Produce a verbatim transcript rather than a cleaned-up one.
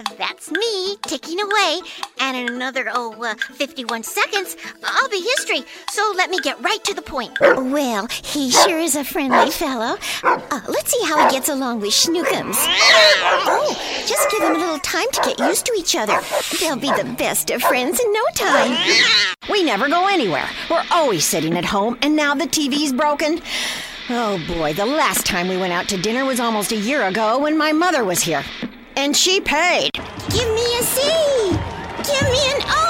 That's me ticking away, and in another, oh, uh, fifty-one seconds, I'll be history. So let me get right to the point. Well, he sure is a friendly fellow. Uh, let's see how he gets along with Schnookums. Oh, just give him a little time to get used to each other. They'll be the best of friends in no time. We never go anywhere. We're always sitting at home, and now the T V's broken. Oh boy, the last time we went out to dinner was almost a year ago when my mother was here. And she paid. Give me a C. Give me an O.